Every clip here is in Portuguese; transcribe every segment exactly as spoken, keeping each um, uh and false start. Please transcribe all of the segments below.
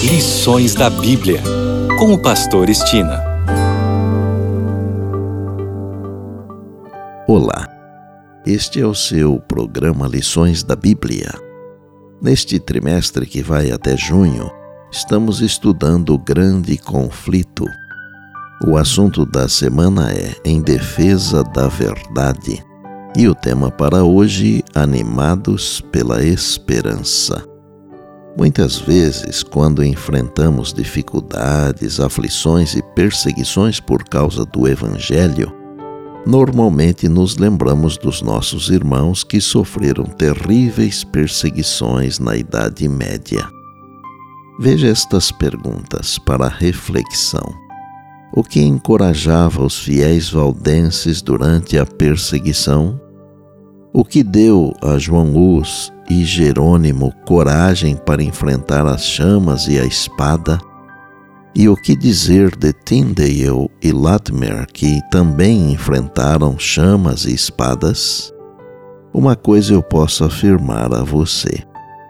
Lições da Bíblia, com o pastor Estina. Olá, este é o seu programa Lições da Bíblia. Neste trimestre que vai até junho, estamos estudando o grande conflito. O assunto da semana é Em Defesa da Verdade. E o tema para hoje, Animados pela Esperança. Muitas vezes, quando enfrentamos dificuldades, aflições e perseguições por causa do Evangelho, normalmente nos lembramos dos nossos irmãos que sofreram terríveis perseguições na Idade Média. Veja estas perguntas para reflexão. O que encorajava os fiéis valdenses durante a perseguição? O que deu a João Hus e Jerônimo coragem para enfrentar as chamas e a espada? E o que dizer de Tyndale e Latimer, que também enfrentaram chamas e espadas? Uma coisa eu posso afirmar a você: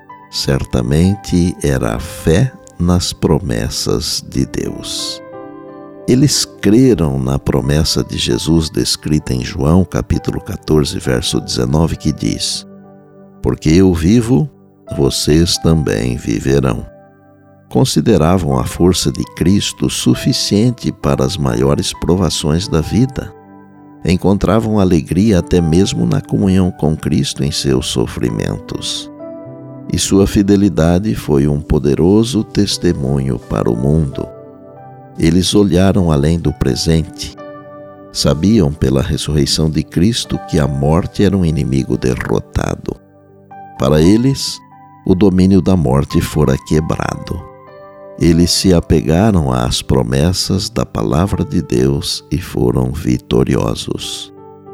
certamente era a fé nas promessas de Deus. Eles creram na promessa de Jesus descrita em João, capítulo catorze, verso dezenove, que diz: porque eu vivo, vocês também viverão. Consideravam a força de Cristo suficiente para as maiores provações da vida. Encontravam alegria até mesmo na comunhão com Cristo em seus sofrimentos. E sua fidelidade foi um poderoso testemunho para o mundo. Eles olharam além do presente. Sabiam pela ressurreição de Cristo que a morte era um inimigo derrotado. Para eles, o domínio da morte fora quebrado. Eles se apegaram às promessas da palavra de Deus e foram vitoriosos.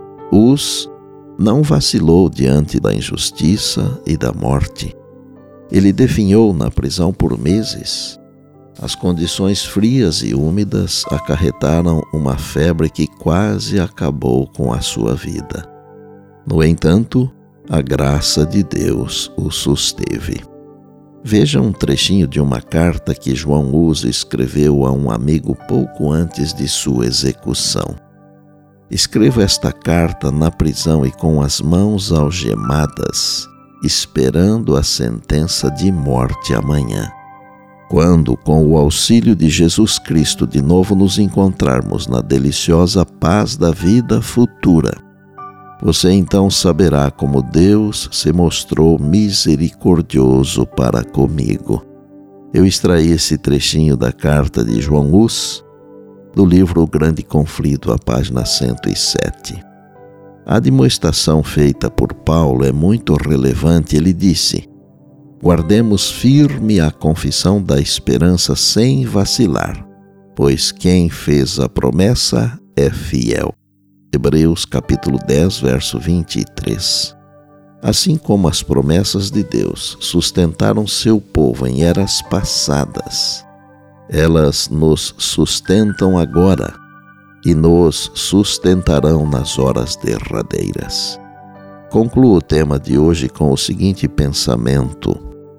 Hus não vacilou diante da injustiça e da morte. Ele definhou na prisão por meses. As condições frias e úmidas acarretaram uma febre que quase acabou com a sua vida. No entanto, a graça de Deus o susteve. Veja um trechinho de uma carta que João Hus escreveu a um amigo pouco antes de sua execução. Escrevo esta carta na prisão e com as mãos algemadas, esperando a sentença de morte amanhã. Quando, com o auxílio de Jesus Cristo, de novo nos encontrarmos na deliciosa paz da vida futura, você então saberá como Deus se mostrou misericordioso para comigo. Eu extraí esse trechinho da carta de João Hus, do livro O Grande Conflito, a página cento e sete. A demonstração feita por Paulo é muito relevante. Ele disse: guardemos firme a confissão da esperança sem vacilar, pois quem fez a promessa é fiel. Hebreus capítulo dez, verso vinte e três. Assim como as promessas de Deus sustentaram seu povo em eras passadas, elas nos sustentam agora e nos sustentarão nas horas derradeiras. Concluo o tema de hoje com o seguinte pensamento: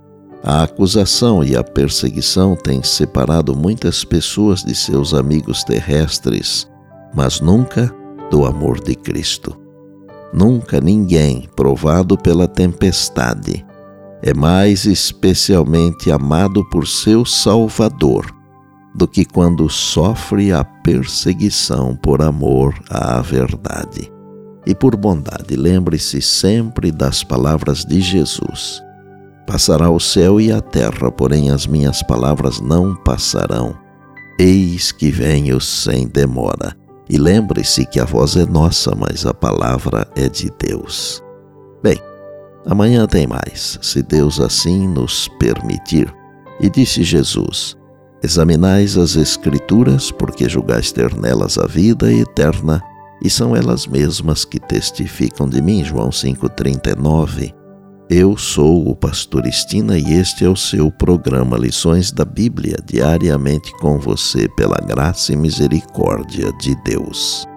a acusação e a perseguição têm separado muitas pessoas de seus amigos terrestres, mas nunca do amor de Cristo. Nunca ninguém, provado pela tempestade, é mais especialmente amado por seu Salvador do que quando sofre a perseguição por amor à verdade. E por bondade, lembre-se sempre das palavras de Jesus: passará o céu e a terra, porém as minhas palavras não passarão. Eis que venho sem demora. E lembre-se que a voz é nossa, mas a palavra é de Deus. Bem, amanhã tem mais, se Deus assim nos permitir. E disse Jesus: examinais as Escrituras, porque julgais ter nelas a vida eterna, e são elas mesmas que testificam de mim. João cinco, trinta e nove. Eu sou o pastor Estina e este é o seu programa Lições da Bíblia, diariamente com você pela graça e misericórdia de Deus.